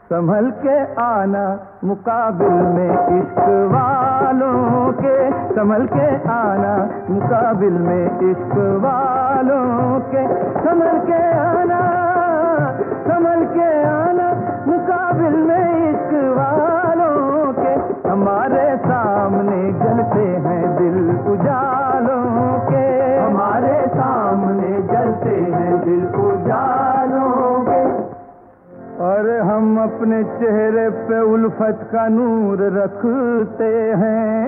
संभल के आना मुकाबिल में इश्क वालों के, संभल के आना मुकाबिल में इश्क वालों के, संभल के आना, संभल के आना मुकाबिल में इश्क वालों के। हमारे सामने जलते हैं दिल उजालों के, हमारे सामने जलते हैं दिल उजालों के। और हम अपने चेहरे पे उल्फत का नूर रखते हैं,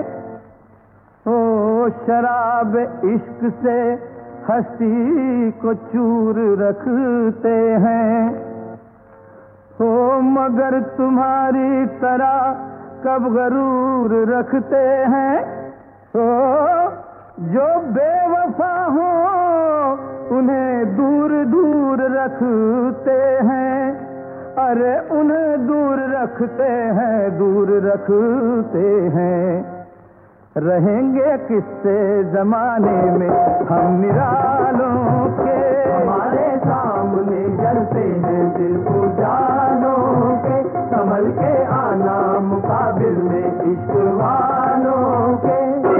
ओ शराब इश्क से हंसी को चूर रखते हैं। ओ मगर तुम्हारी तरह कब गरूर रखते हैं, ओ जो बेवफा हो उन्हें दूर दूर रखते हैं। अरे उन्हें दूर रखते हैं, दूर रखते हैं। रहेंगे किससे जमाने में हम निरालों के, हमारे सामने जलते हैं दिल उजालों के। संभल के आना मुकाबिल में इश्क वालों के।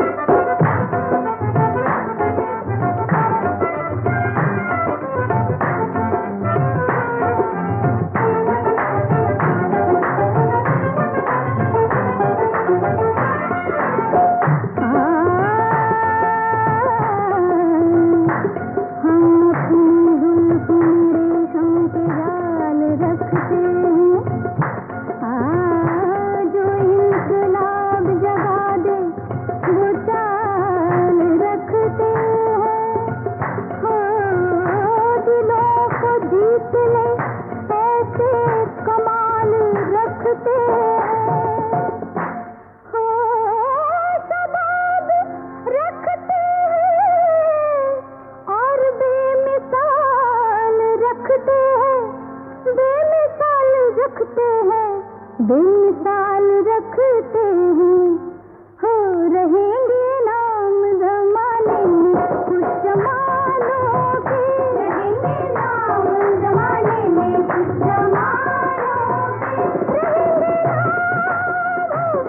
बेमिसाल रखते हैं, हो रहेंगे नाम जमाने में खुश जमानों के, रहेंगे नाम जमाने में खुश जमानों के, रहेंगे नाम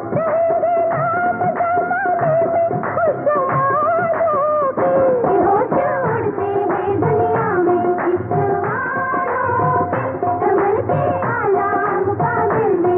जमाने में खुश जमानों के। होश उड़ते हैं दुनिया में इश्क वालों के, संभल के आना मुकाबिल में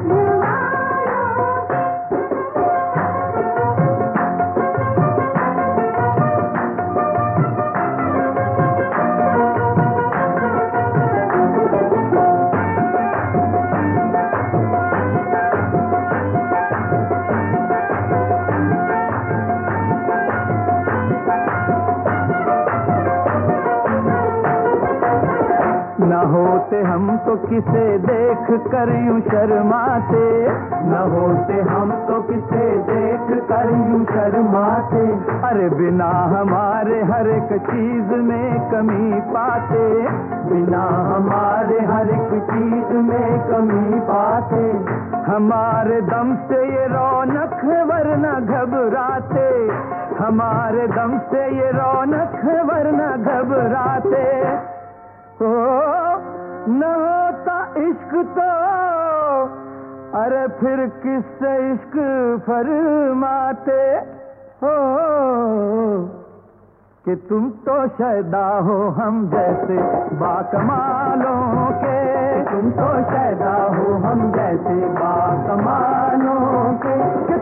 न होते हम तो किसे देख कर यूं शर्माते, न होते हम तो किसे देख कर यूं शर्माते। अरे बिना हमारे हर एक चीज में कमी पाते, बिना हमारे हर एक चीज में कमी पाते। हमारे दम से ये रौनक है वरना घबराते, हमारे दम से ये रौनक है वरना घबराते। ओ न होता इश्क तो अरे फिर किससे इश्क फरमाते हो, कि तुम तो शैदा हो हम जैसे बाकमालों के, तुम तो शैदा हो हम जैसे बाकमालों के।